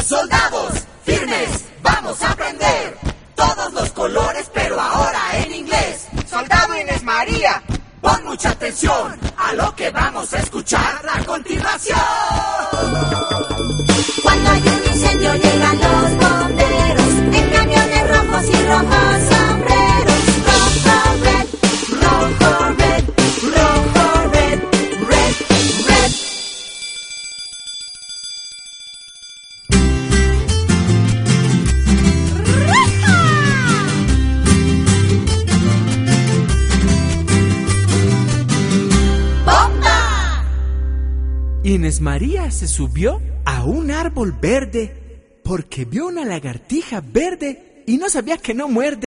Soldados, firmes, vamos a aprender todos los colores, pero ahora en inglés. Soldado Inés María, pon mucha atención a lo que vamos a escuchar a continuación. Cuando hay un incendio llegan los bomberos en camiones rojos y rojos sombreros. Rojo, red, rojo, red, rojo, red, red, red. ¡Bomba! Inés María se subió a un árbol verde porque vio una lagartija verde y no sabía que no muerde.